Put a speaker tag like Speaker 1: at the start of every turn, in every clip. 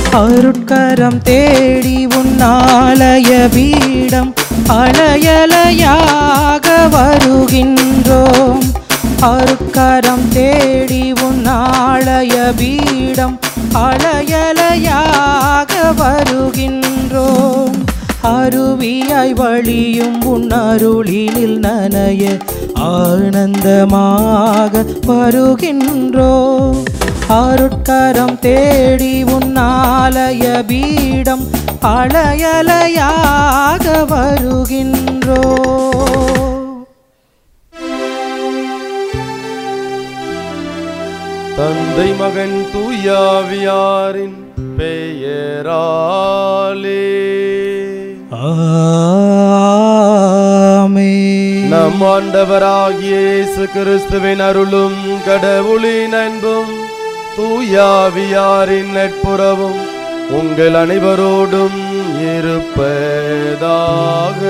Speaker 1: அருட்கரம் தேடி உன்னாலய பீடம் அலையலையாக வருகின்றோம். அருட்கரம் தேடி உன்னாலய பீடம் அலையலையாக வருகின்றோம். அருவியாய் வழியும் உன்னருளினில் நனைய ஆனந்தமாக வருகின்றோம். அருட்கரம் தேடி உன்னாலய பீடம் அலையலையாக வருகின்றோம்.
Speaker 2: தந்தை மகன் தூயாவியாரின் பெயராலே
Speaker 1: ஆமென்.
Speaker 2: நம் ஆண்டவராகிய இயேசு கிறிஸ்துவின் அருளும் கடவுளின் அன்பும் தூயாவியாரின் நட்புறவும் உங்கள் அனைவரோடும் இருப்பதாக.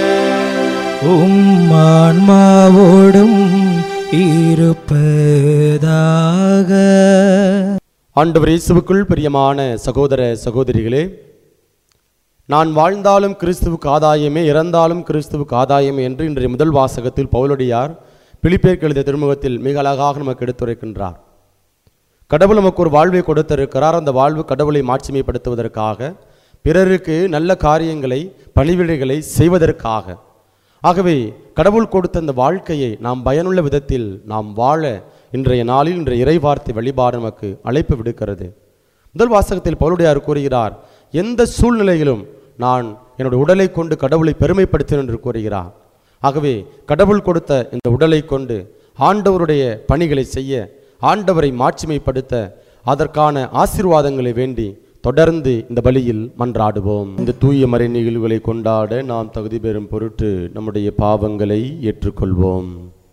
Speaker 1: ஆன்மாவோடும் இருப்பதாக.
Speaker 2: ஆண்டவர் இயேசுவுக்குள் பிரியமான சகோதர சகோதரிகளே, நான் வாழ்ந்தாலும் கிறிஸ்துவுக்கு ஆதாயமே, இறந்தாலும் கிறிஸ்துவுக்கு ஆதாயமே என்று இன்றைய முதல் வாசகத்தில் பவுலடியார் பிலிப்பியருக்கு எழுதிய திருமுகத்தில் மிக அழகாக நமக்கு எடுத்துரைக்கின்றார். கடவுள் நமக்கு ஒரு வாழ்வை கொடுத்திருக்கிறார். அந்த வாழ்வு கடவுளை மாட்சிமைப்படுத்துவதற்காக, பிறருக்கு நல்ல காரியங்களை பணிவிடைகளை செய்வதற்காக. ஆகவே கடவுள் கொடுத்த அந்த வாழ்க்கையை நாம் பயனுள்ள விதத்தில் நாம் வாழ இன்றைய நாளில் இன்றைய இறைவார்த்தை வழிபாடு நமக்கு அழைப்பு விடுக்கிறது. முதல் வாசகத்தில் பவுலடியார் கூறுகிறார், எந்த சூழ்நிலையிலும் நான் என்னுடைய உடலை கொண்டு கடவுளை பெருமைப்படுத்தினேன் என்று கூறுகிறார். ஆகவே கடவுள் கொடுத்த இந்த உடலை கொண்டு ஆண்டவருடைய பணிகளை செய்ய, ஆண்டவரை மாட்சிமைப்படுத்த, அதற்கான ஆசீர்வாதங்களை வேண்டி தொடர்ந்து இந்த பலியில் மன்றாடுவோம். இந்த தூய மறை நிகழ்வுகளை கொண்டாட நாம் தகுதி பெறும் பொருட்டு நம்முடைய பாவங்களை ஏற்றுக்கொள்வோம்.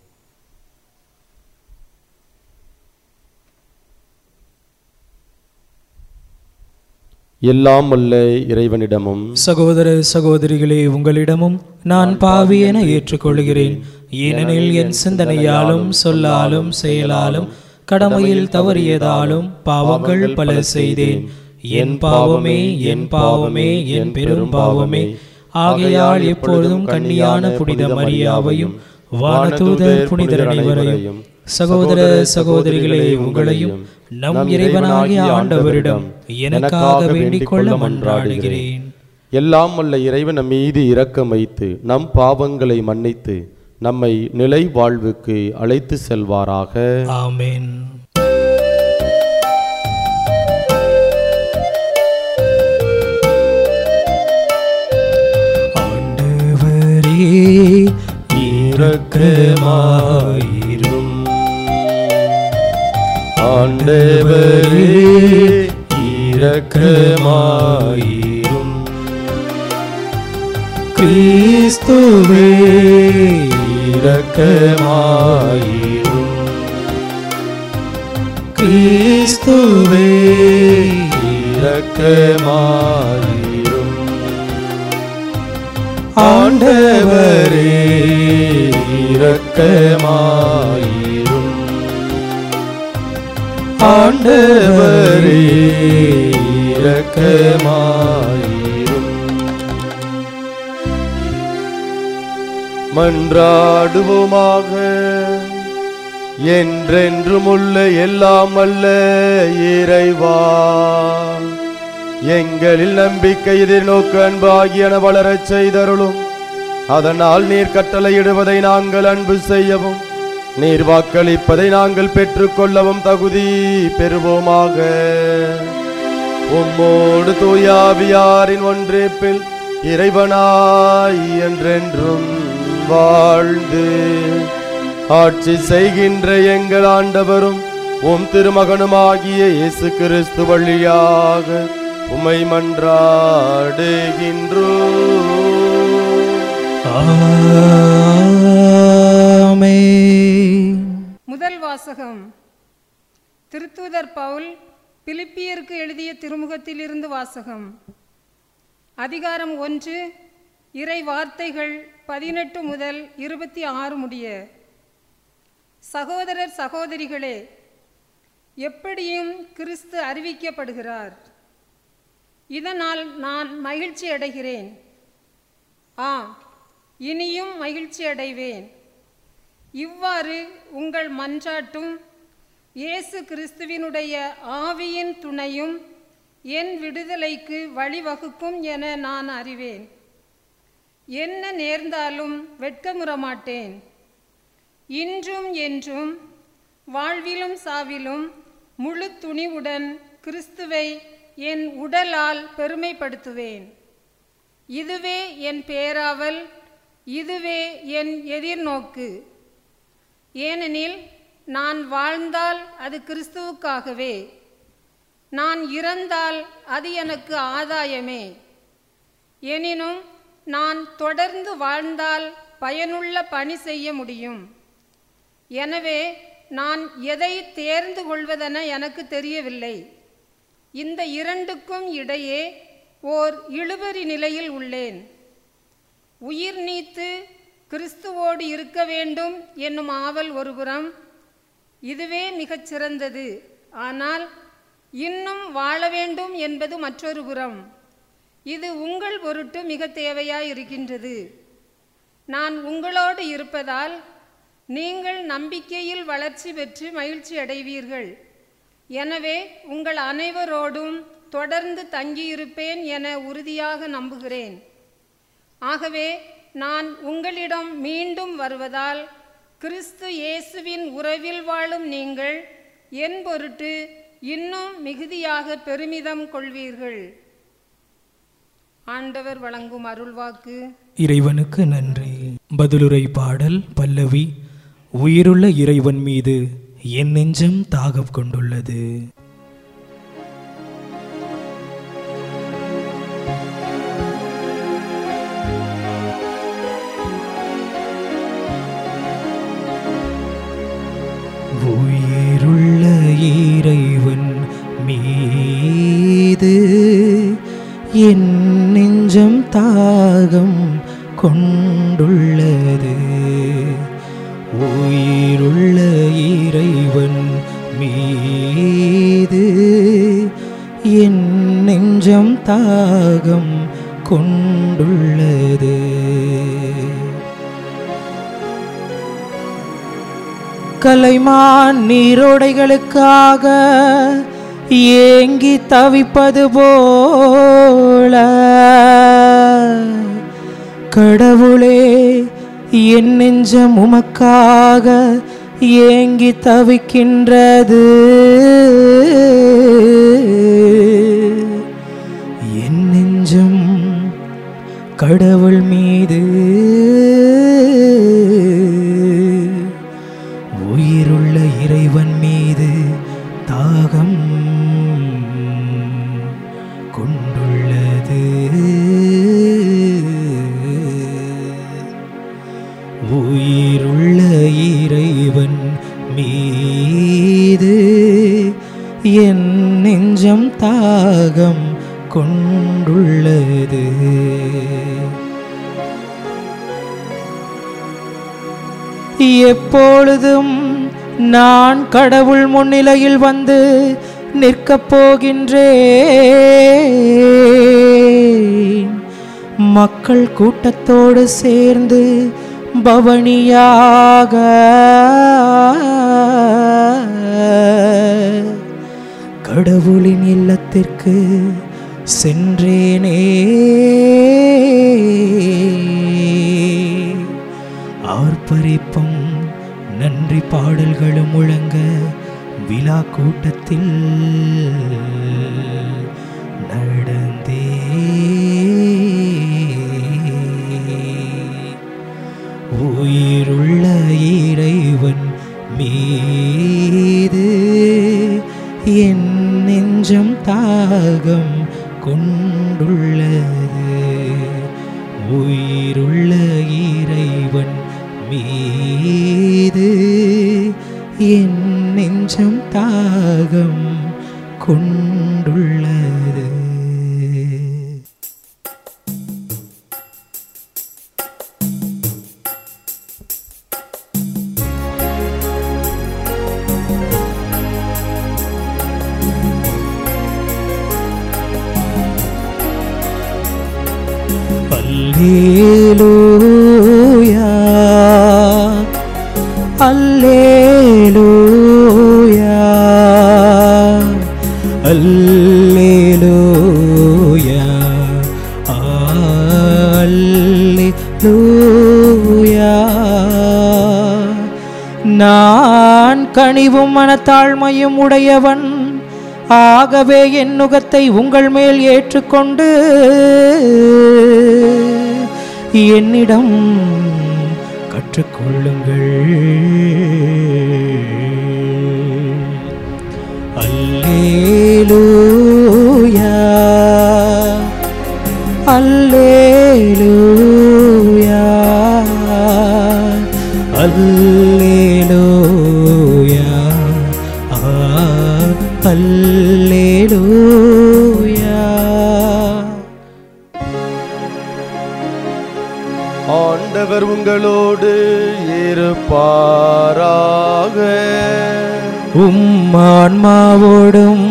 Speaker 2: எல்லாம் வல்ல இறைவனிடமும்
Speaker 1: சகோதர சகோதரிகளே, உங்களிடமும் நான் பாவி என ஏற்றுக்கொள்கிறேன். ஏனெனில் என் சிந்தனையாலும் சொல்லாலும் செயலாலும் கடமையில் தவறியதாலும் பாவங்கள் பல செய்தேன். என் பாவமே, என் பாவமே, என் பெரும் பாவமே. ஆகையால் எப்பொழுதும் கன்னியான புனித மரியாவையும் வானதூதர் புனிதர் அனைவரையும், சகோதர சகோதரிகளே, உங்களையும் நம் இறைவனாகிய ஆண்டவரிடம் எனக்காக வேண்டிக் கொள்ள மன்றாடுகிறேன்.
Speaker 2: எல்லாம் வல்ல இறைவன் நம் மீது இரக்கம் வைத்து நம் பாவங்களை மன்னித்து நம்மை நிலை வாழ்வுக்கு அழைத்து செல்வாராக.
Speaker 1: ஆமென். ஆண்டவரே இரக்கமாயிரும்.
Speaker 2: ஆண்டவரே இரக்கமாயிரும்.
Speaker 1: கிறிஸ்துவே
Speaker 2: இரக்கமாயிரும்.
Speaker 1: கிறிஸ்துவே
Speaker 2: இரக்கமாயிரும்.
Speaker 1: ஆண்டவரே
Speaker 2: இரக்கமாயிரும்.
Speaker 1: ஆண்டவரே
Speaker 2: இரக்கமாயிரும். மன்றாடுவோமாக. என்றென்றும் உள்ள எல்லாம் வல்ல இறைவா, எங்களில் நம்பிக்கை எதிர்நோக்கு அன்பு ஆகியன வளரச் செய்தருளும். அதனால் நீர் கட்டளையிடுவதை நாங்கள் அன்பு செய்யவும், நீர் வாக்களிப்பதை நாங்கள் பெற்றுக்கொள்ளவும் தகுதி பெறுவோமாக. உம்மோடு தூயாவியாரின் ஒன்றிப்பில் இறைவனாய் என்றென்றும் வாழ்ந்து ஆட்சி செய்கின்ற எங்கள் ஆண்டவரும் உம் திருமகனுமாகிய இயேசு கிறிஸ்து வழியாக உம்மை மன்றாடுகின்றோம்.
Speaker 1: ஆமென்.
Speaker 3: முதல் வாசகம். திருத்தூதர் பவுல் பிலிப்பியருக்கு எழுதிய திருமுகத்திலிருந்து வாசகம். அதிகாரம் 1, இறை வார்த்தைகள் 18 முதல் 26 முடிய. சகோதரர் சகோதரிகளே, எப்படியும் கிறிஸ்து அறிவிக்கப்படுகிறார். இதனால் நான் மகிழ்ச்சி அடைகிறேன். இனியும் மகிழ்ச்சி அடைவேன். இவ்வாறு உங்கள் மன்றாட்டும் இயேசு கிறிஸ்துவினுடைய ஆவியின் துணையும் என் விடுதலைக்கு வழிவகுக்கும் என நான் அறிவேன். என்ன நேர்ந்தாலும் வெட்கமுற மாட்டேன். இன்றும் என்றும் வாழ்விலும் சாவிலும் முழு துணிவுடன் கிறிஸ்துவை என் உடலால் பெருமைப்படுத்துவேன். இதுவே என் பேராவல், இதுவே என் எதிர்நோக்கு. ஏனெனில் நான் வாழ்ந்தால் அது கிறிஸ்துவுக்காகவே, நான் இறந்தால் அது எனக்கு ஆதாயமே. எனினும் நான் தொடர்ந்து வாழ்ந்தால் பயனுள்ள பணி செய்ய முடியும். எனவே நான் எதை தேர்ந்து கொள்வதென எனக்கு தெரியவில்லை. இந்த இரண்டுக்கும் இடையே ஓர் இழுபறி நிலையில் உள்ளேன். உயிர் நீத்து கிறிஸ்துவோடு இருக்க வேண்டும் என்னும் ஆவல் ஒருபுறம், இதுவே மிகச் சிறந்தது. ஆனால் இன்னும் வாழ வேண்டும் என்பது மற்றொரு புறம். இது உங்கள் பொருட்டு மிக தேவையாயிருக்கின்றது. நான் உங்களோடு இருப்பதால் நீங்கள் நம்பிக்கையில் வளர்ச்சி பெற்று மகிழ்ச்சி அடைவீர்கள். எனவே உங்கள் அனைவரோடும் தொடர்ந்து தங்கியிருப்பேன் என உறுதியாக நம்புகிறேன். ஆகவே நான் உங்களிடம் மீண்டும் வருவதால் கிறிஸ்து இயேசுவின் உறவில் வாழும் நீங்கள் என் பொருட்டு இன்னும் மிகுதியாக பெருமிதம் கொள்வீர்கள். ஆண்டவர் வழங்கும் அருள்வாக்கு.
Speaker 4: இறைவனுக்கு நன்றி. பதிலுரை பாடல் பல்லவி. உயிருள்ள இறைவன் மீது என் நெஞ்சம் தாகம் கொண்டுள்ளது. உயிருள்ள இறைவன் மீது என் நெஞ்சம் தாகம் கொண்டுள்ளது. உயிருள்ள இறைவன் மீது என் நெஞ்சம் தாகம் கொண்டுள்ளது. கலைமான் நீரோடைகளுக்காக ஏங்கி தவிப்பது போல கடவுளே என் நெஞ்சம் உமக்காக ஏங்கி தவிக்கின்றது. என் நெஞ்சம் கடவுள் மீது உயிருள்ள இறைவன் மீது தாகம் கொண்டுள்ளது. உயிருள்ள இறைவன் மீது என் நெஞ்சம் தாகம் கொண்டுள்ளது. எப்பொழுதும் நான் கடவுள் முன்னிலையில் வந்து நிற்கப் போகின்றேன். மக்கள் கூட்டத்தோடு சேர்ந்து பவனியாக கடவுளின் இல்லத்திற்கு சென்றேனே. ஆர்ப்பரிப்பும் நன்றி பாடல்களும் முழங்க விழா கூட்டத்தில் நடந்தே. உயிருள்ள இறைவன் மீது என் நெஞ்சம் தாகம் கொண்டுள்ளது. உயிருள்ள இறைவன் மீது என் நெஞ்சம் தாகம் கொண்டுள்ளது. அல்லேலூயா அல்லேலூயா அல்லேலூயா அல்லேலூயா. நான் கனிவும் மனத்தாழ்மையும் உடையவன், ஆகவே என் நுகத்தை உங்கள் மேல் ஏற்றுக்கொண்டு என்னிடம் கற்றுக்கொள்ளுங்கள். அல்லேலூயா அல்லேலூயா அல்லேலூயா அல்லேலூயா.
Speaker 2: ஆண்டவர் உங்களோடு இருப்பாராக.
Speaker 4: ஆன்மாவோடும்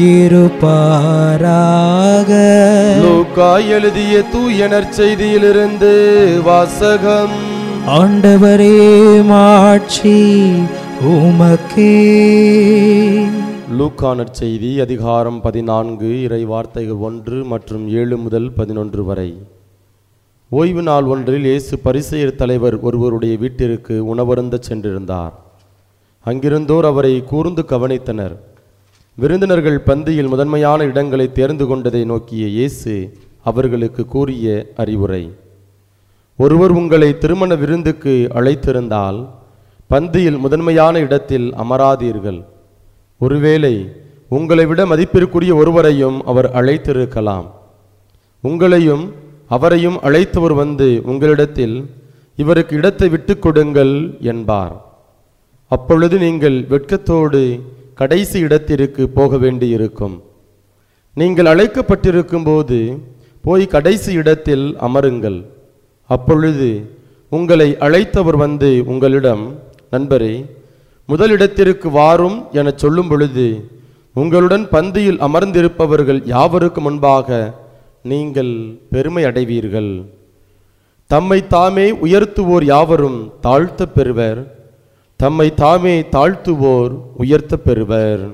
Speaker 4: இருப்பாராக.
Speaker 2: லூக்கா எழுதிய தூய நற்செய்தியிலிருந்து வாசகம்.
Speaker 4: ஆண்டவரே மாட்சி உமக்கே.
Speaker 2: லூக்கா நற்செய்தி அதிகாரம் 14 இறை வார்த்தைகள் 1 மற்றும் 7 முதல் 11 வரை. ஓய்வு நாள் ஒன்றில் இயேசு பரிசேயர் தலைவர் ஒருவருடைய வீட்டிற்கு உணவருந்த சென்றிருந்தார். அங்கிருந்தோர் அவரை கூர்ந்து கவனித்தனர். விருந்தினர்கள் பந்தியில் முதன்மையான இடங்களை தேர்ந்து கொண்டதை நோக்கிய இயேசு அவர்களுக்கு கூறிய அறிவுரை: ஒருவர் உங்களை திருமண விருந்துக்கு அழைத்திருந்தால் பந்தியில் முதன்மையான இடத்தில் அமராதீர்கள். ஒருவேளை உங்களை விட மதிப்பிற்குரிய ஒருவரையும் அவர் அழைத்திருக்கலாம். உங்களையும் அவரையும் அழைத்தவர் வந்து உங்களிடத்தில் இவருக்கு இடத்தை விட்டு கொடுங்கள் என்பார். அப்பொழுது நீங்கள் வெட்கத்தோடு கடைசி இடத்திற்கு போக வேண்டியிருக்கும். நீங்கள் அழைக்கப்பட்டிருக்கும் போது போய் கடைசி இடத்தில் அமருங்கள். அப்பொழுது உங்களை அழைத்தவர் வந்து உங்களிடம், நண்பரே, முதலிடத்திற்கு வாரும் என சொல்லும் பொழுது உங்களுடன் பந்தியில் அமர்ந்திருப்பவர்கள் யாவருக்கு முன்பாக நீங்கள் பெருமை அடைவீர்கள். தம்மை தாமே உயர்த்துவோர் யாவரும் தாழ்த்த பெறுவர், தம்மை தாமே தாழ்த்துவோர் உயர்த்த பெறுவர்.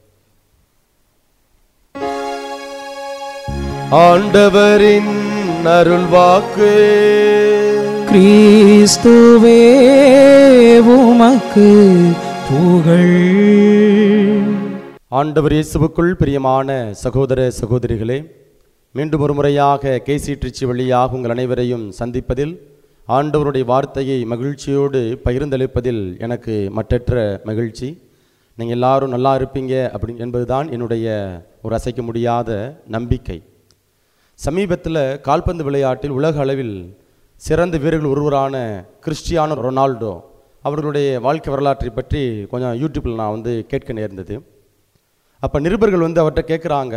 Speaker 2: ஆண்டவரின் அருள்வாக்கு.
Speaker 4: கிறிஸ்துவே உமக்கு புகழ்.
Speaker 2: ஆண்டவர் இயேசுவுக்குள் பிரியமான சகோதர சகோதரிகளே, மீண்டும் ஒரு முறையாக கேசிட்ரிச்சி வழியாக உங்கள் அனைவரையும் சந்திப்பதில், ஆண்டவருடைய வார்த்தையை மகிழ்ச்சியோடு பகிர்ந்தளிப்பதில் எனக்கு மற்றற்ற மகிழ்ச்சி. நீங்கள் எல்லாரும் நல்லா இருப்பீங்க என்பதுதான் என்னுடைய ஒரு அசைக்க முடியாத நம்பிக்கை. சமீபத்தில் கால்பந்து விளையாட்டில் உலக அளவில் சிறந்த வீரர்கள் ஒருவரான கிறிஸ்டியானோ ரொனால்டோ அவர்களுடைய வாழ்க்கை வரலாற்றை பற்றி கொஞ்சம் யூடியூப்பில் நான் கேட்க நேர்ந்தது. அப்போ நிருபர்கள் அவர்கிட்ட கேட்குறாங்க,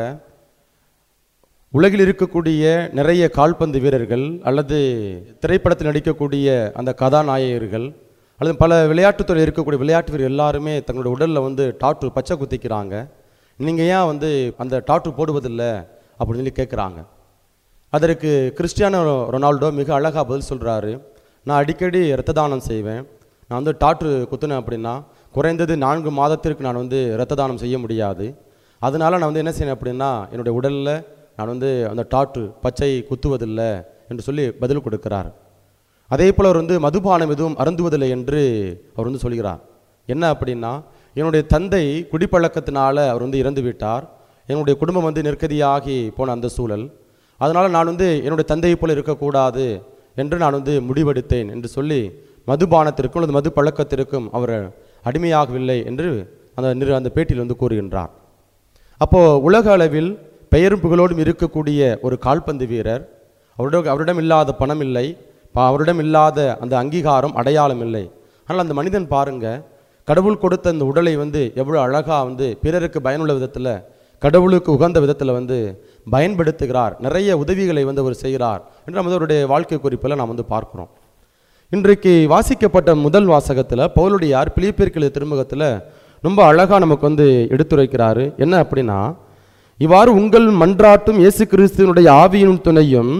Speaker 2: உலகில் இருக்கக்கூடிய நிறைய கால்பந்து வீரர்கள் அல்லது திரைப்படத்தில் நடிக்கக்கூடிய அந்த கதாநாயகர்கள் அல்லது பல விளையாட்டுத்துறையில் இருக்கக்கூடிய விளையாட்டு வீரர்கள் எல்லாருமே தங்களுடைய உடலில் டாட்டூ பச்சை குத்திக்கிறாங்க, நீங்கள் ஏன் அந்த டாட்டூ போடுவதில்லை அப்படின்னு சொல்லி கேட்குறாங்க. அதற்கு கிறிஸ்டியானோ ரொனால்டோ மிக அழகாக பதில் சொல்கிறாரு, நான் அடிக்கடி இரத்த தானம் செய்வேன். நான் டாட்டூ குத்துனேன் அப்படின்னா குறைந்தது 4 மாதத்திற்கு நான் இரத்த தானம் செய்ய முடியாது. அதனால் நான் என்ன செய்யணும் அப்படின்னா என்னுடைய உடலில் நான் அந்த டாட்டூ பச்சை குத்துவதில்லை என்று சொல்லி பதில் கொடுக்கிறார். அதே போல் அவர் மதுபானம் எதுவும் அருந்துவதில்லை என்று அவர் சொல்கிறார். என்ன அப்படின்னா, என்னுடைய தந்தை குடிப்பழக்கத்தினால அவர் இறந்து விட்டார். என்னுடைய குடும்பம் நெருக்கடியாகி போன அந்த சூழல், அதனால் நான் என்னுடைய தந்தையை போல் இருக்கக்கூடாது என்று நான் முடிவெடுத்தேன் என்று சொல்லி மதுபானத்திற்கும் அல்லது மது பழக்கத்திற்கும் அவர் அடிமையாகவில்லை என்று அந்த பேட்டியில் கூறுகின்றார். அப்போது உலக அளவில் பெயரும் புகழோடும் இருக்கக்கூடிய ஒரு கால்பந்து வீரர், அவரிடம் இல்லாத பணம் இல்லை, அவரிடம் இல்லாத அந்த அங்கீகாரம் அடையாளம் இல்லை. ஆனால் அந்த மனிதன் பாருங்க, கடவுள் கொடுத்த அந்த உடலை எவ்வளோ அழகாக பிறருக்கு பயனுள்ள விதத்தில், கடவுளுக்கு உகந்த விதத்தில் பயன்படுத்துகிறார், நிறைய உதவிகளை அவர் செய்கிறார் என்று நம்ம அவருடைய வாழ்க்கை குறிப்பில் நாம் பார்க்குறோம். இன்றைக்கு வாசிக்கப்பட்ட முதல் வாசகத்தில் பவுலுடையார் பிலிப்பியர் திருமுகத்தில் ரொம்ப அழகாக நமக்கு எடுத்துரைக்கிறாரு. என்ன அப்படின்னா, இவ்வாறு உங்கள் மன்றாட்டும் இயேசு கிறிஸ்துவனுடைய ஆவியின் துணையும்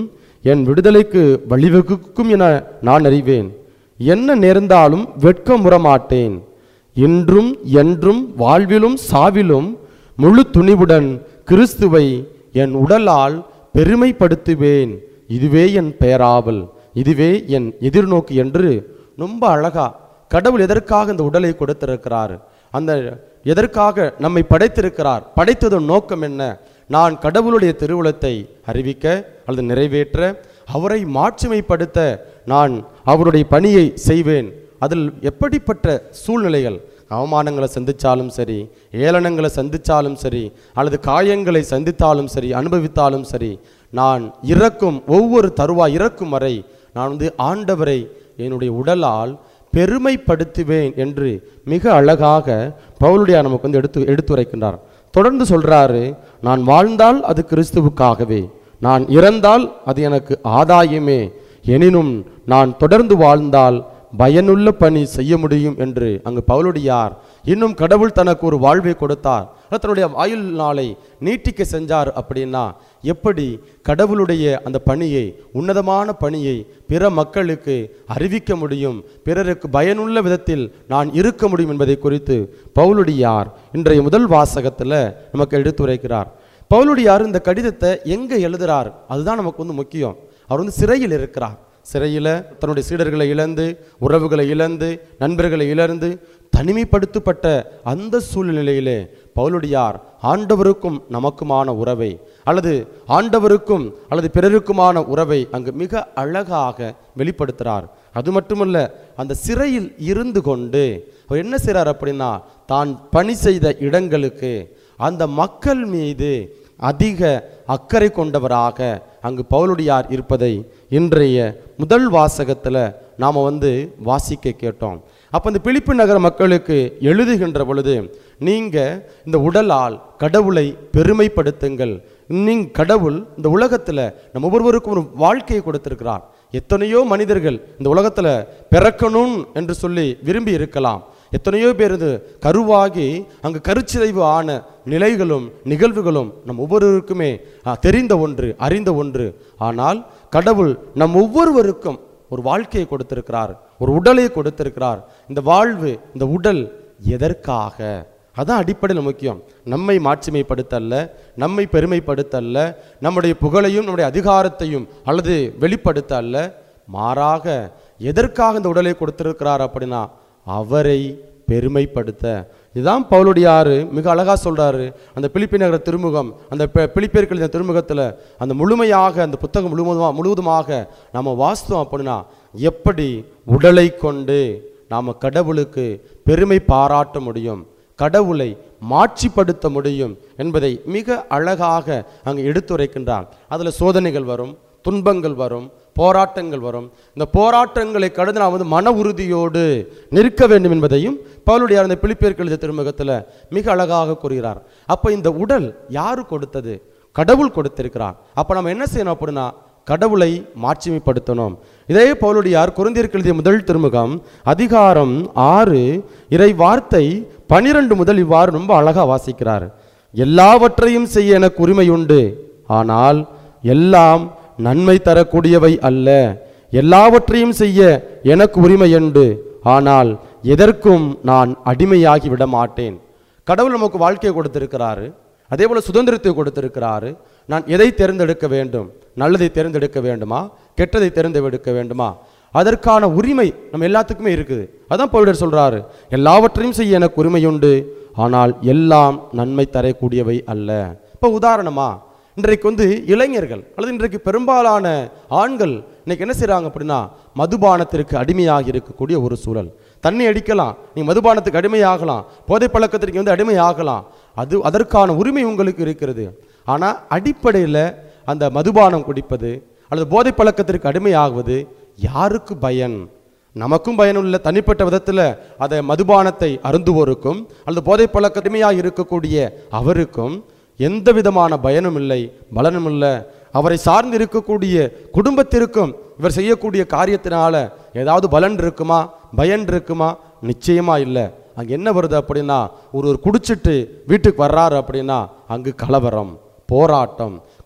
Speaker 2: என் விடுதலைக்கு வழிவகுக்கும் என நான் அறிவேன். என்ன நேர்ந்தாலும் வெட்கமுற மாட்டேன். இன்றும் என்றும் வாழ்விலும் சாவிலும் முழு துணிவுடன் கிறிஸ்துவை என் உடலால் பெருமைப்படுத்துவேன். இதுவே என் பெயராவல், இதுவே என் எதிர்நோக்கு என்று ரொம்ப அழகா கடவுள் எதற்காக இந்த உடலை கொடுத்திருக்கிறார், அந்த எதற்காக நம்மை படைத்திருக்கிறார், படைத்ததன் நோக்கம் என்ன? நான் கடவுளுடைய திருவுளத்தை அறிவிக்க அல்லது நிறைவேற்ற, அவரை மாட்சிமைப்படுத்த நான் அவருடைய பணியை செய்வேன். அதில் எப்படிப்பட்ட சூழ்நிலைகள், அவமானங்களை சந்தித்தாலும் சரி, ஏளனங்களை சந்தித்தாலும் சரி, அல்லது காயங்களை சந்தித்தாலும் சரி, அனுபவித்தாலும் சரி, நான் இறக்கும் ஒவ்வொரு தருவாய் இறக்கும் வரை நான் ஆண்டவரை என்னுடைய உடலால் பெருமைப்படுத்துவேன் என்று மிக அழகாக பவுலுடையார் நமக்கு எடுத்துரைக்கின்றார். தொடர்ந்து சொல்றாரு, நான் வாழ்ந்தால் அது கிறிஸ்துவுக்காகவே, நான் இறந்தால் அது எனக்கு ஆதாயமே, எனினும் நான் தொடர்ந்து வாழ்ந்தால் பயனுள்ள பணி செய்ய முடியும் என்று அங்கு பவுலுடையார் இன்னும் கடவுள் தனக்கு ஒரு வாழ்வை கொடுத்தார், தன்னுடைய ஆயுள் நாளை நீட்டிக்க செஞ்சார். அப்படின்னா எப்படி கடவுளுடைய அந்த பணியை, உன்னதமான பணியை பிற மக்களுக்கு அறிவிக்க முடியும், பிறருக்கு பயனுள்ள விதத்தில் நான் இருக்க முடியும் என்பதை குறித்து பவுலுடையார் இன்றைய முதல் வாசகத்தில் நமக்கு எடுத்துரைக்கிறார். பவுலுடையார் இந்த கடிதத்தை எங்கே எழுதுறார் அதுதான் நமக்கு முக்கியம். அவர் சிறையில் இருக்கிறார். சிறையில் தன்னுடைய சீடர்களை இழந்து, உறவுகளை இழந்து, நண்பர்களை இழந்து தனிமைப்படுத்தப்பட்ட அந்த சூழ்நிலையிலே பவுலுடையார் ஆண்டவருக்கும் நமக்குமான உறவை, அல்லது ஆண்டவருக்கும் அல்லது பிறருக்குமான உறவை அங்கு மிக அழகாக வெளிப்படுத்துகிறார். அது மட்டுமல்ல, அந்த சிறையில் இருந்து கொண்டு அவர் என்ன செய்கிறார் அப்படின்னா, தான் பணி செய்த இடங்களுக்கு அந்த மக்கள் மீது அதிக அக்கறை கொண்டவராக அங்கு பவுலுடையார் இருப்பதை இன்றைய முதல் வாசகத்தில் நாம் வாசிக்க கேட்டோம். அப்போ இந்த பிலிப்பி நகர மக்களுக்கு எழுதுகின்ற பொழுது, நீங்கள் இந்த உடலால் கடவுளை பெருமைப்படுத்துங்கள். கடவுள் இந்த உலகத்தில் நம்ம ஒவ்வொருவருக்கும் ஒரு வாழ்க்கையை கொடுத்திருக்கிறார். எத்தனையோ மனிதர்கள் இந்த உலகத்தில் பிறக்கணும் என்று சொல்லி விரும்பி இருக்கலாம். எத்தனையோ பேர் கருவாகி அங்கு கருச்சிதைவு ஆன நிலைகளும் நிகழ்வுகளும் நம் ஒவ்வொருவருக்குமே தெரிந்த ஒன்று, அறிந்த ஒன்று. ஆனால் கடவுள் நம் ஒவ்வொருவருக்கும் ஒரு வாழ்க்கையை கொடுத்திருக்கிறார், ஒரு உடலை கொடுத்திருக்கிறார். இந்த வாழ்வு, இந்த உடல் எதற்காக? அதான் அடிப்படையில் முக்கியம். நம்மை மாட்சிமைப்படுத்தல்ல, நம்மை பெருமைப்படுத்தல்ல, நம்முடைய புகழையும் நம்முடைய அதிகாரத்தையும் அல்லது வெளிப்படுத்த அல்ல, மாறாக எதற்காக இந்த உடலை கொடுத்திருக்கிறார் அப்படின்னா அவரை பெருமைப்படுத்த. இதுதான் பவுலுடையார் மிக அழகா சொல்றாரு. அந்த பிலிப்பி நகர திருமுகம், அந்த பிலிப்பியர்கள் இந்த திருமுகத்தில் அந்த முழுமையாக அந்த புத்தகம் முழுவதுமாக நாம் வாசித்தோம் அப்படின்னா எப்படி உடலை கொண்டு நாம் கடவுளுக்கு பெருமை பாராட்ட முடியும், கடவுளை மாட்சிப்படுத்த முடியும் என்பதை மிக அழகாக அங்கு எடுத்துரைக்கின்றார். அதில் சோதனைகள் வரும், துன்பங்கள் வரும், போராட்டங்கள் வரும். இந்த போராட்டங்களை கடந்து நாம் மன உறுதியோடு நிற்க வேண்டும் என்பதையும் பவுலுடையார் அந்த பிலிப்பியர்கள் திருமுகத்தில் மிக அழகாக கூறுகிறார். அப்போ இந்த உடல் யாரு கொடுத்தது? கடவுள் கொடுத்திருக்கிறார். அப்போ நம்ம என்ன செய்யணும் அப்படின்னா கடவுளை மாட்சிமைப்படுத்தணும். இதே பவுலுடையார் கொரிந்தியருக்கு எழுதிய முதல் திருமுகம் அதிகாரம் 6 இறை வார்த்தை 12 முதல் இவ்வாறு ரொம்ப அழகா வாசிக்கிறார். எல்லாவற்றையும் செய்ய எனக்கு உரிமை உண்டு, ஆனால் எல்லாம் நன்மை தரக்கூடியவை அல்ல. எல்லாவற்றையும் செய்ய எனக்கு உரிமை உண்டு, ஆனால் எதற்கும் நான் அடிமையாகி விட மாட்டேன். கடவுள் நமக்கு வாழ்க்கையை கொடுத்திருக்கிறாரு, அதே போல சுதந்திரத்தை கொடுத்திருக்கிறாரு. நான் எதை தேர்ந்தெடுக்க வேண்டும்? நல்லதை தேர்ந்தெடுக்க வேண்டுமா, கெட்டதை தேர்ந்தெடுக்க வேண்டுமா? அதற்கான உரிமை நம்ம எல்லாத்துக்குமே இருக்குது. அதான் பவுலர் சொல்றாரு, எல்லாவற்றையும் செய்ய எனக்கு உரிமை உண்டு, ஆனால் எல்லாம் நன்மை தரக்கூடியவை அல்ல. இப்போ உதாரணமா இன்றைக்கு இளைஞர்கள் அல்லது இன்றைக்கு பெரும்பாலான ஆண்கள் இன்னைக்கு என்ன செய்கிறாங்க அப்படின்னா மதுபானத்திற்கு அடிமையாகி இருக்கக்கூடிய ஒரு சூழல். தண்ணி அடிக்கலாம், நீ மதுபானத்துக்கு அடிமையாகலாம், போதை பழக்கத்திற்கு அடிமையாகலாம், அதற்கான உரிமை உங்களுக்கு இருக்கிறது. ஆனால் அடிப்படையில் அந்த மதுபானம் குடிப்பது அல்லது போதை பழக்கத்திற்கு அடிமையாகுவது யாருக்கு பயன்? நமக்கும் பயனுள்ள தனிப்பட்ட விதத்தில் அதை மதுபானத்தை அருந்துவோருக்கும் அல்லது போதை பழக்க அடிமையாக இருக்கக்கூடிய அவருக்கும் எந்த விதமான பயனும் இல்லை, பலனும் இல்லை. அவரை சார்ந்து இருக்கக்கூடிய குடும்பத்திற்கும் இவர் செய்யக்கூடிய காரியத்தினால ஏதாவது பலன் இருக்குமா, பயன் இருக்குமா? நிச்சயமா இல்லை. அங்கே என்ன வருது அப்படின்னா ஒரு குடிச்சிட்டு வீட்டுக்கு வர்றாரு அப்படின்னா அங்கு கலவரம், போராட்டம்,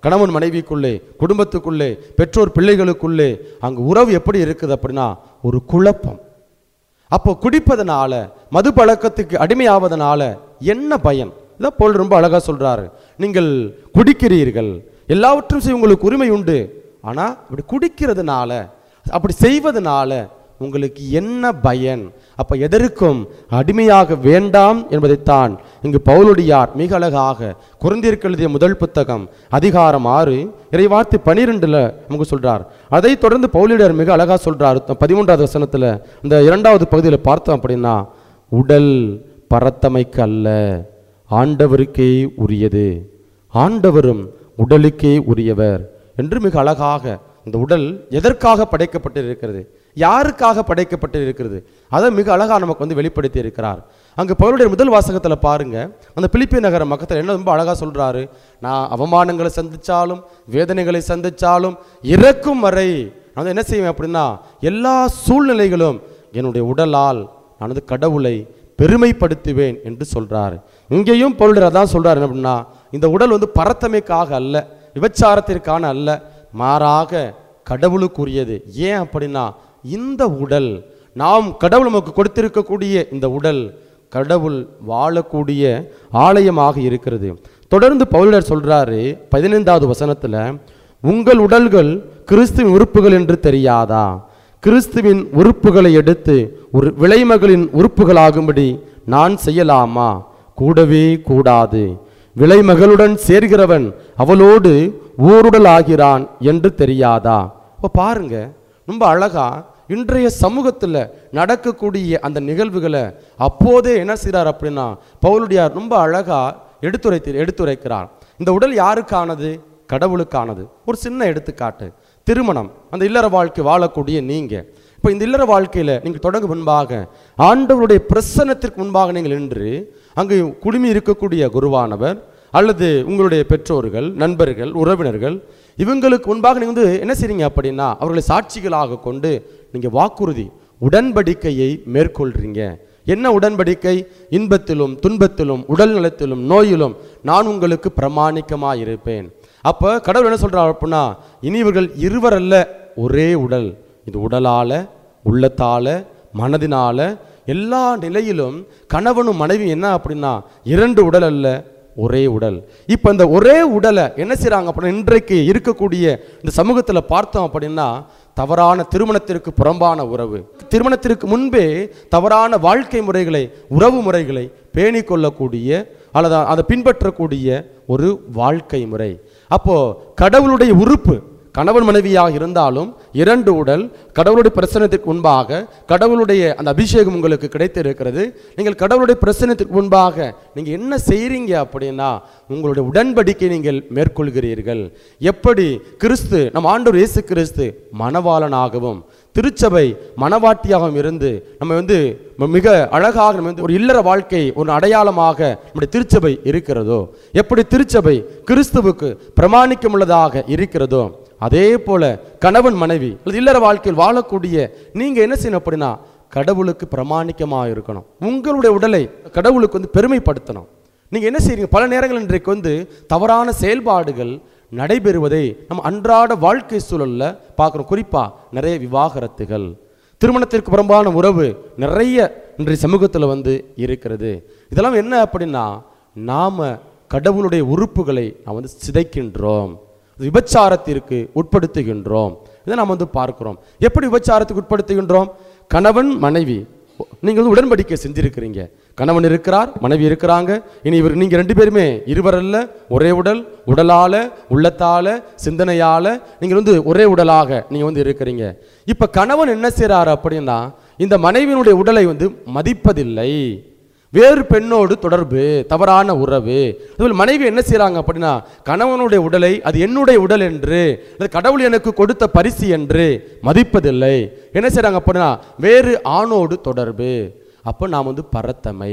Speaker 2: கணவன் மனைவிக்குள்ளே, குடும்பத்துக்குள்ளே, பெற்றோர் பிள்ளைகளுக்குள்ளே அங்கு உறவு எப்படி இருக்குது அப்படின்னா ஒரு குழப்பம். அப்போ குடிப்பதனால, மது பழக்கத்துக்கு அடிமையாவதனால என்ன பயன்? இதான் போல் ரொம்ப அழகா சொல்றாரு. நீங்கள் குடிக்கிறீர்கள், எல்லாவற்றும் செய்ய உங்களுக்கு உரிமை உண்டு. ஆனா அப்படி குடிக்கிறதுனால, அப்படி செய்வதனால உங்களுக்கு என்ன பயன்? அப்ப எதற்கும் அடிமையாக வேண்டாம் என்பதைத்தான் இங்கு பவுலடியார் மிக அழகாக கொரிந்தியருக்கு எழுதிய முதல் புத்தகம் அதிகாரம் 6 இறைவார்த்தை 12 நமக்கு சொல்றார். அதை தொடர்ந்து பவுலடியார் மிக அழகா சொல்றார் 13வது வசனத்துல. இந்த 2வது பகுதியில் பார்த்தோம் அப்படின்னா, உடல் பரத்தமைக்கு அல்ல, ஆண்டவருக்கே உரியது, ஆண்டவரும் உடலுக்கே உரியவர் என்று மிக அழகாக இந்த உடல் எதற்காக படைக்கப்பட்டிருக்கிறது, யாருக்காக படைக்கப்பட்டிருக்கிறது, அதை மிக அழகாக நமக்கு வெளிப்படுத்தி இருக்கிறார். அங்கு பவுலுடைய முதல் வாசகத்தில் பாருங்க, அந்த பிலிப்பி நகர மக்கள் என்ன ரொம்ப அழகா சொல்றாரு. நான் அவமானங்களை சந்திச்சாலும், வேதனைகளை சந்திச்சாலும், இறக்கும் வரை நான் என்ன செய்வேன் அப்படின்னா, எல்லா சூழ்நிலைகளும் என்னுடைய உடலால் நான் கடவுளை பெருமைப்படுத்துவேன் என்று சொல்றாரு. இங்கேயும் பவுலடியார் அதான் சொல்றாரு. என்ன அப்படின்னா, இந்த உடல் பரத்தமைக்காக அல்ல, விபச்சாரத்திற்கான அல்ல, மாறாக கடவுளுக்குரியது. ஏன் அப்படின்னா, இந்த உடல், நாம் கடவுள் நமக்கு கொடுத்திருக்கக்கூடிய இந்த உடல் கடவுள் வாழக்கூடிய ஆலயமாக இருக்கிறது. தொடர்ந்து பவுலடியார் சொல்றாரு 15வது வசனத்துல, உங்கள் உடல்கள் கிறிஸ்துவின் உறுப்புகள் என்று தெரியாதா? கிறிஸ்துவின் உறுப்புகளை எடுத்து ஒரு விலைமகளின் உறுப்புகளாகும்படி நான் செய்யலாமா? கூடவே கூடாது. விலைமகளுடன் சேர்கிறவன் அவளோடு ஓருடல் ஆகிறான் என்று தெரியாதா? இப்போ பாருங்க, ரொம்ப அழகா இன்றைய சமூகத்தில் நடக்கக்கூடிய அந்த நிகழ்வுகளை அப்போதே என்ன செய்கிறார் அப்படின்னா பவுலடியார் ரொம்ப அழகா எடுத்துரைக்கிறார். இந்த உடல் யாருக்கானது? கடவுளுக்கானது. ஒரு சின்ன எடுத்துக்காட்டு, திருமணம். அந்த இல்லற வாழ்க்கை வாழக்கூடிய நீங்க இப்போ இந்த இல்லற வாழ்க்கையில் நீங்கள் தொடங்கும் முன்பாக ஆண்டவருடைய பிரசன்னத்திற்கு முன்பாக நீங்கள் நின்று அங்கு குடுமி இருக்கக்கூடிய குருவானவர் அல்லது உங்களுடைய பெற்றோர்கள், நண்பர்கள், உறவினர்கள், இவங்களுக்கு முன்பாக நீங்கள் என்ன செய்றீங்க அப்படின்னா அவர்களை சாட்சிகளாக கொண்டு நீங்கள் வாக்குறுதி, உடன்படிக்கையை மேற்கொள்றீங்க. என்ன உடன்படிக்கை? இன்பத்திலும் துன்பத்திலும் உடல் நலத்திலும் நோயிலும் நான் உங்களுக்கு பிரமாணிக்கமாக இருப்பேன். அப்போ கடவுள் என்ன சொல்றார் அப்படின்னா, இனி இவர்கள் இருவரல்ல, ஒரே உடல். இது உடலால, உள்ளத்தால, மனதினால, எல்லா நிலையிலும் கணவனும் மனைவி என்ன அப்படின்னா இரண்டு உடல் அல்ல, ஒரே உடல். இப்போ இந்த ஒரே உடலை என்ன செய்கிறாங்க அப்படின்னா இன்றைக்கு இருக்கக்கூடிய இந்த சமூகத்தில் பார்த்தோம் அப்படின்னா தவறான திருமணத்திற்கு புறம்பான உறவு, திருமணத்திற்கு முன்பே தவறான வாழ்க்கை முறைகளை, உறவு முறைகளை பேணி கொள்ளக்கூடிய அல்லது அதை பின்பற்றக்கூடிய ஒரு வாழ்க்கை முறை. அப்போ கடவுளுடைய உறுப்பு கணவன் மனைவியாக இருந்தாலும் இரண்டு உடல், கடவுளுடைய பிரசன்னத்திற்கு முன்பாக கடவுளுடைய அந்த அபிஷேகம் உங்களுக்கு கிடைத்து இருக்கிறது. நீங்கள் கடவுளுடைய பிரசன்னத்திற்கு முன்பாக நீங்கள் என்ன செய்கிறீங்க அப்படின்னா உங்களுடைய உடன்படிக்கை நீங்கள் மேற்கொள்கிறீர்கள். எப்படி கிறிஸ்து, நம் ஆண்டவர் இயேசு கிறிஸ்து மணவாளனாகவும் திருச்சபை மணவாட்டியாகவும் இருந்து நம்ம மிக அழகாக நம்ம ஒரு இல்லற வாழ்க்கை ஒரு அடையாளமாக நம்முடைய திருச்சபை இருக்கிறதோ, எப்படி திருச்சபை கிறிஸ்துவுக்கு பிரமாணிக்கம் உள்ளதாக இருக்கிறதோ, அதே போல கணவன் மனைவி இல்லற வாழ்க்கையில் வாழக்கூடிய நீங்க என்ன செய்யணும் அப்படின்னா கடவுளுக்கு பிரமாணிக்கமாக இருக்கணும். உங்களுடைய உடலை கடவுளுக்கு பெருமைப்படுத்தணும். நீங்க என்ன செய்றீங்க? பல நேரங்கள் இன்றைக்கு தவறான செயல்பாடுகள் நடைபெறுவதை நம்ம அன்றாட வாழ்க்கை சூழல்ல பார்க்குறோம். குறிப்பா நிறைய விவாகரத்துகள், திருமணத்திற்கு புறம்பான உறவு நிறைய இன்றைய சமூகத்தில் இருக்கிறது. இதெல்லாம் என்ன அப்படின்னா நாம கடவுளுடைய உறுப்புகளை நாம் சிதைக்கின்றோம், விபச்சாரத்திற்கு உட்படுத்துகின்றோம். இதை நாம் பார்க்கிறோம். எப்படி விபச்சாரத்துக்கு உட்படுத்துகின்றோம்? கணவன் மனைவி நீங்கள் உடன்படிக்கை செஞ்சிருக்கிறீங்க, கணவன் இருக்கிறார், மனைவி இருக்கிறாங்க, இனி நீங்க ரெண்டு பேருமே இருவரல்ல, ஒரே உடல், உடலால, உள்ளத்தால, சிந்தனையால நீங்க ஒரே உடலாக நீங்க இருக்கிறீங்க. இப்ப கணவன் என்ன செய்றாரு அப்படின்னா இந்த மனைவியினுடைய உடலை மதிப்பதில்லை, வேறு பெண்ணோடு தொடர்பு, தவறான உறவு. மனைவி என்ன செய்றாங்க அப்படின்னா கணவனுடைய உடலை அது என்னுடைய உடல் என்று, கடவுள் எனக்கு கொடுத்த பரிசு என்று மதிப்பதில்லை. என்ன செய்றாங்க அப்படின்னா வேறு ஆணோடு தொடர்பு. அப்போ நாம் பரத்தமை,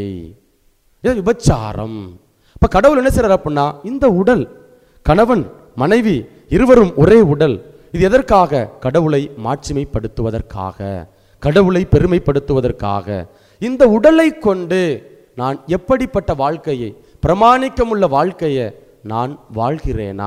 Speaker 2: விபச்சாரம். அப்ப கடவுள் என்ன செய்றார் அப்படின்னா இந்த உடல், கணவன் மனைவி இருவரும் ஒரே உடல், இது எதற்காக? கடவுளை மாட்சிமைப்படுத்துவதற்காக, கடவுளை பெருமைப்படுத்துவதற்காக. இந்த உடலை கொண்டு நான் எப்படிப்பட்ட வாழ்க்கையை, பிரமாணிக்கமுள்ள வாழ்க்கையை நான் வாழ்கிறேனா?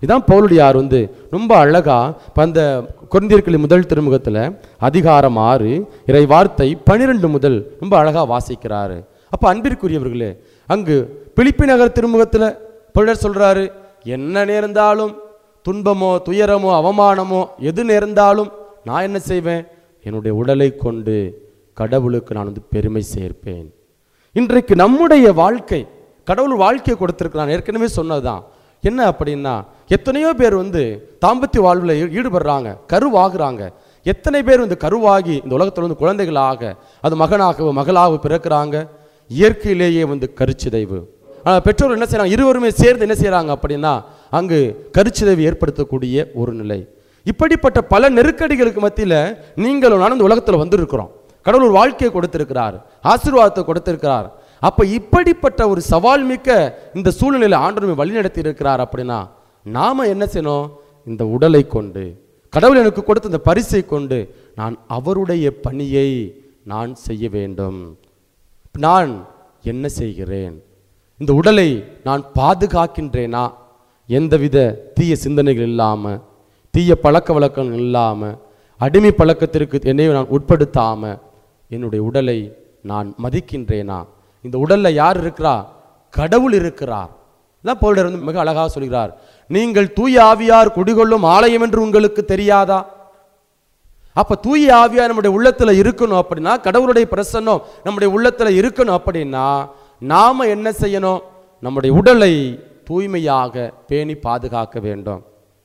Speaker 2: இதான் பவுலுடையார் ரொம்ப அழகா அந்த கொரிந்தியர்களின் முதல் திருமுகத்தில் அதிகாரம் 6 இறை வார்த்தை 12 முதல் ரொம்ப அழகா வாசிக்கிறாரு. அப்ப அன்பிற்குரியவர்களே, அங்கு பிலிப்பி நகர் திருமுகத்தில் பவுலர் சொல்றாரு, என்ன நேர்ந்தாலும் துன்பமோ துயரமோ அவமானமோ எது நேர்ந்தாலும் நான் என்ன செய்வேன், என்னுடைய உடலை கொண்டு கடவுளுக்கு நான் பெருமை சேர்ப்பேன். இன்றைக்கு நம்முடைய வாழ்க்கை, கடவுள் வாழ்க்கையை கொடுத்திருக்கிறான். ஏற்கனவே சொன்னதுதான். என்ன அப்படின்னா, எத்தனையோ பேர் தாம்பத்திய வாழ்வில் ஈடுபடுறாங்க, கருவாகிறாங்க. எத்தனை பேர் கருவாகி இந்த உலகத்தில் குழந்தைகளாக, அது மகனாகவோ மகளாக பிறக்கிறாங்க. இயற்கையிலேயே கருச்சிதைவு. பெற்றோர் என்ன செய்யறாங்க, இருவருமே சேர்ந்து என்ன செய்யறாங்க அப்படின்னா, அங்கு கருச்சிதைவு ஏற்படுத்தக்கூடிய ஒரு நிலை. இப்படிப்பட்ட பல நெருக்கடிகளுக்கு மத்தியில் நீங்களும் நானும் இந்த உலகத்தில் வந்திருக்கிறோம். கடவுள் ஒரு வாழ்க்கையை கொடுத்திருக்கிறார், ஆசீர்வாதத்தை கொடுத்திருக்கிறார். அப்ப இப்படிப்பட்ட ஒரு சவால் மிக்க இந்த சூழ்நிலையில் ஆண்டவர் வழிநடத்தி இருக்கிறார். அப்படின்னா நாம என்ன செய்யணும், இந்த உடலை கொண்டு, கடவுள் எனக்கு கொடுத்த இந்த பரிசை கொண்டு நான் அவருடைய பணியை நான் செய்ய வேண்டும். நான் என்ன செய்கிறேன், இந்த உடலை நான் பாதுகாக்கின்றேனா, எந்தவித தீய சிந்தனைகள் இல்லாம, தீய பழக்க வழக்கங்கள் இல்லாம, அடிமை பழக்கத்திற்கு என்னை நான் உட்படுத்தாம என்னுடைய உடலை நான் மதிக்கின்றேனா. இந்த உடல்ல யார் இருக்கிறா, கடவுள் இருக்கிறார். பவுலர் மிக அழகாக சொல்கிறார், நீங்கள் தூய ஆவியார் குடிகொள்ளும் ஆலயம் என்று உங்களுக்கு தெரியாதா? அப்ப தூய ஆவியார் நம்முடைய உள்ளத்துல இருக்கணும் அப்படின்னா, கடவுளுடைய பிரசன்னம் நம்முடைய உள்ளத்துல இருக்கணும் அப்படின்னா நாம என்ன செய்யணும், நம்முடைய உடலை தூய்மையாக பேணி பாதுகாக்க வேண்டும்.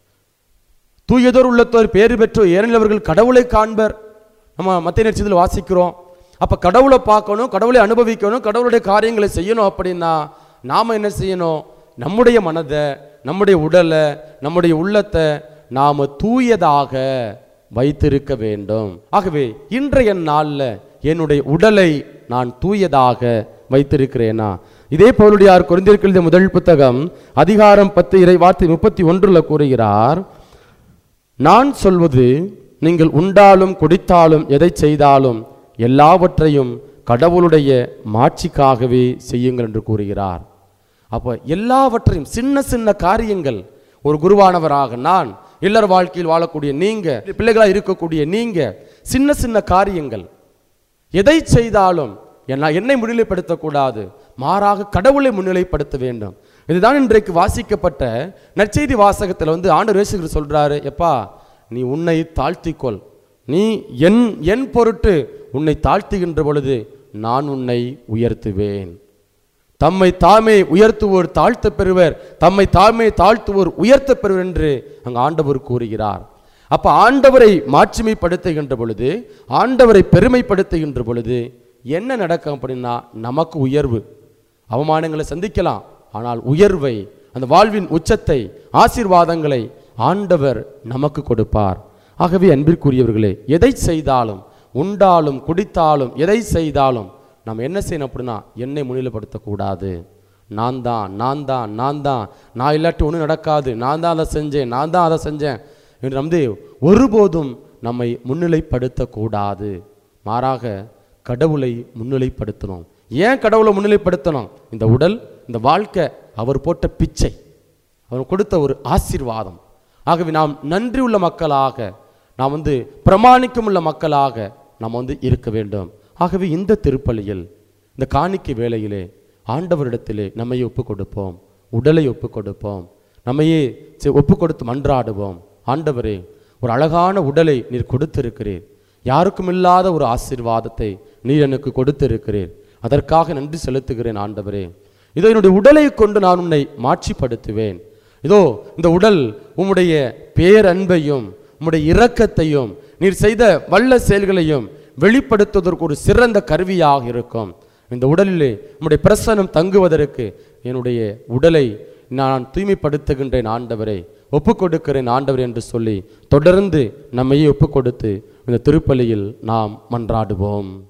Speaker 2: தூயதோர் உள்ளத்தோர் பேறு பெற்றோர் ஏனெனில் அவர்கள் கடவுளை காண்பர். நம்ம மத்திய நற்செய்தியில் வாசிக்கிறோம். அப்ப கடவுளை பார்க்கணும், கடவுளை அனுபவிக்கணும், கடவுளுடைய காரியங்களை செய்யணும் அப்படின்னா நாம என்ன செய்யணும், நம்முடைய மனதை, நம்முடைய உடலை, நம்முடைய உள்ளத்தை நாம தூயதாக வைத்திருக்க வேண்டும். ஆகவே இன்றைய நாள்ல என்னுடைய உடலை நான் தூயதாக வைத்திருக்கிறேனா? இதே பவுலுடையார் கொரிந்தியர் முதல் புத்தகம் அதிகாரம் 10 இறை வார்த்தை 31 கூறுகிறார், நான் சொல்வது, நீங்கள் உண்டாலும் குடித்தாலும் எதை செய்தாலும் எல்லாவற்றையும் கடவுளுடைய மாட்சிக்காகவே செய்யுங்கள் என்று கூறுகிறார். அப்ப எல்லாவற்றையும், சின்ன சின்ன காரியங்கள், ஒரு குருவானவராக நான், இல்லற வாழ்க்கையில் வாழக்கூடிய நீங்க, பிள்ளைகளாக இருக்கக்கூடிய நீங்க, சின்ன சின்ன காரியங்கள் எதை செய்தாலும் என்னை முன்னிலைப்படுத்தக்கூடாது, மாறாக கடவுளை முன்னிலைப்படுத்த வேண்டும். இதுதான் இன்றைக்கு வாசிக்கப்பட்ட நற்செய்தி வாசகத்தில் ஆண்டவர் இயேசு கிறிஸ்து சொல்றாரு, எப்பா நீ உன்னை தாழ்த்திக்கொள், நீ என் பொருட்டு உன்னை தாழ்த்துகின்ற பொழுது நான் உன்னை உயர்த்துவேன். தம்மை தாமே உயர்த்துவோர் தாழ்த்த பெறுவர், தம்மை தாமே தாழ்த்துவோர் உயர்த்த பெறுவர் என்று அங்கு ஆண்டவர் கூறுகிறார். அப்ப ஆண்டவரை மாட்சிமைப்படுத்துகின்ற பொழுது, ஆண்டவரை பெருமைப்படுத்துகின்ற பொழுது என்ன நடக்கும் அப்படின்னா, நமக்கு உயர்வு. அவமானங்களை சந்திக்கலாம், ஆனால் உயர்வை, அந்த வாழ்வின் உச்சத்தை, ஆசீர்வாதங்களை ஆண்டவர் நமக்கு கொடுப்பார். ஆகவே அன்பிற்குரியவர்களே, எதை செய்தாலும், உண்டாலும் குடித்தாலும் எதை செய்தாலும் நாம் என்ன செய்யணும் அப்படின்னா, என்னை முன்னிலைப்படுத்தக்கூடாது. நான் இல்லாட்டி ஒன்றும் நடக்காது, நான் தான் அதை செஞ்சேன் என்று ஒருபோதும் நம்மை முன்னிலைப்படுத்தக்கூடாது. மாறாக கடவுளை முன்னிலைப்படுத்தணும். ஏன் கடவுளை முன்னிலைப்படுத்தணும்? இந்த உடல், இந்த வாழ்க்கை அவர் போட்ட பிச்சை, அவர் கொடுத்த ஒரு ஆசீர்வாதம். ஆகவே நாம் நன்றி உள்ள மக்களாக, நாம் பிரமாணிக்கம் உள்ள மக்களாக நாம் இருக்க வேண்டும். ஆகவே இந்த திருப்பலியில், இந்த காணிக்கை வேளையிலே ஆண்டவரிடத்திலே நம்மையே ஒப்பு கொடுப்போம், உடலை ஒப்பு கொடுப்போம், நம்மையே ஒப்பு கொடுத்து மன்றாடுவோம். ஆண்டவரே, ஒரு அழகான உடலை நீர் கொடுத்திருக்கிறீர், யாருக்கும் இல்லாத ஒரு ஆசீர்வாதத்தை நீர் எனக்கு கொடுத்திருக்கிறீர், அதற்காக நன்றி செலுத்துகிறேன். ஆண்டவரே, இதோ என்னுடைய உடலை கொண்டு நான் உன்னை மாட்சிப்படுத்துவேன். இதோ இந்த உடல் உம்முடைய பேரன்பையும் உம்முடைய இரக்கத்தையும் நீர் செய்த வல்ல செயல்களையும் வெளிப்படுத்துவதற்கு ஒரு சிறந்த கருவியாக இருக்கும். இந்த உடலிலே உம்முடைய பிரசன்னம் தங்குவதற்கு என்னுடைய உடலை நான் தூய்மைப்படுத்துகின்றேன் ஆண்டவரே, ஒப்புக் கொடுக்கிறேன் ஆண்டவரே என்று சொல்லி தொடர்ந்து நம்மையே ஒப்புக் கொடுத்து இந்த திருப்பலியில் நாம் மன்றாடுவோம்.